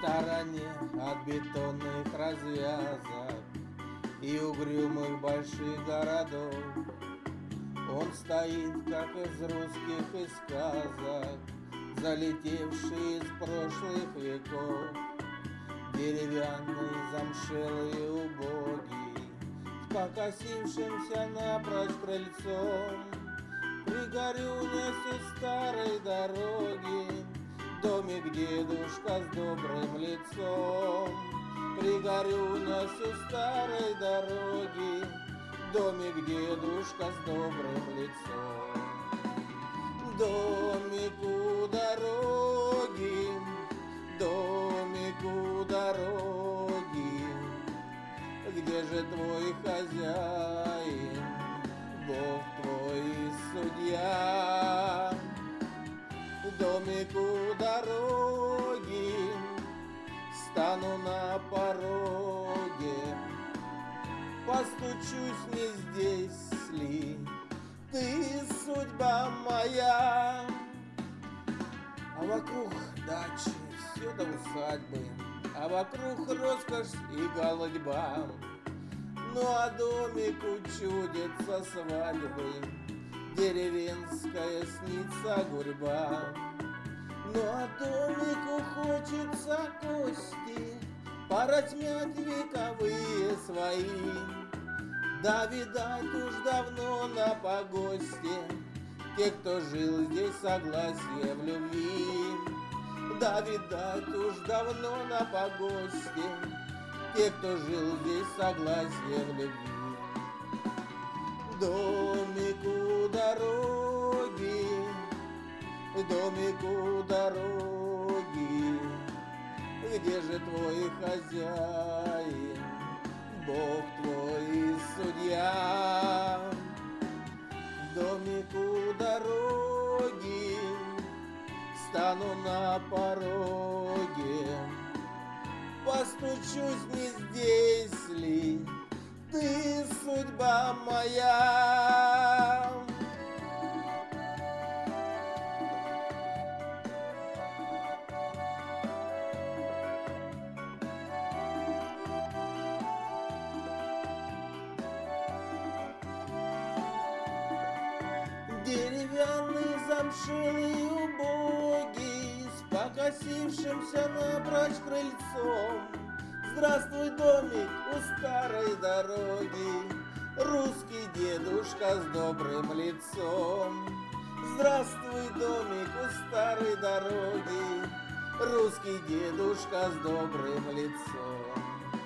стороне от бетонных развязок и угрюмых больших городов. Он стоит, как из русских и сказок, залетевший из прошлых веков. Деревянный, замшелый и убогий, с покосившимся напрочь крыльцом, пригорюнясь из старой дороги, домик дедушка с добрым лицом. Пригорюнясь из старой дороги, домик дедушка с добрым лицом. Домик у дороги, домик у дороги, где же твой хозяин, Бог твой и судья? Домик у дороги, стану на пороге, постучусь, не здесь ли ты, судьба моя? А вокруг дачи все до усадьбы, а вокруг роскошь и голодьба. Ну а домику чудится свадьбы, деревенская снится гурьба. Ну а домику хочется кости поразмять вековые свои. Да, видать, уж давно на погосте те, кто жил здесь, согласие в любви. Да, видать, уж давно на погосте те, кто жил здесь, согласие в любви. Домик у дороги, домик у дороги, где же твой хозяин, Бог твой и судья? Домик у дороги, стану на пороге, постучусь, не здесь ли ты, судьба моя? Деревянный, замшелый, убогий, с покосившимся напрочь крыльцом. Здравствуй, домик у старой дороги, русский дедушка с добрым лицом. Здравствуй, домик у старой дороги, русский дедушка с добрым лицом.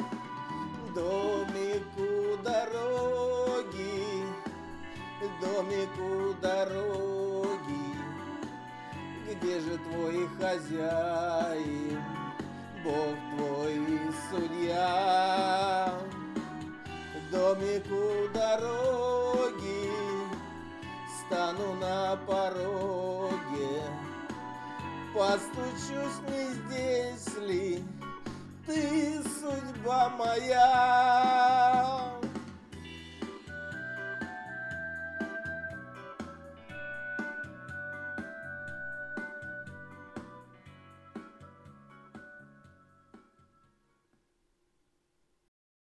Домик у дороги, домик у дороги, где же твой хозяин, Бог твой и судья? Домик у дороги, стану на пороге, постучусь, не здесь ли ты, судьба моя?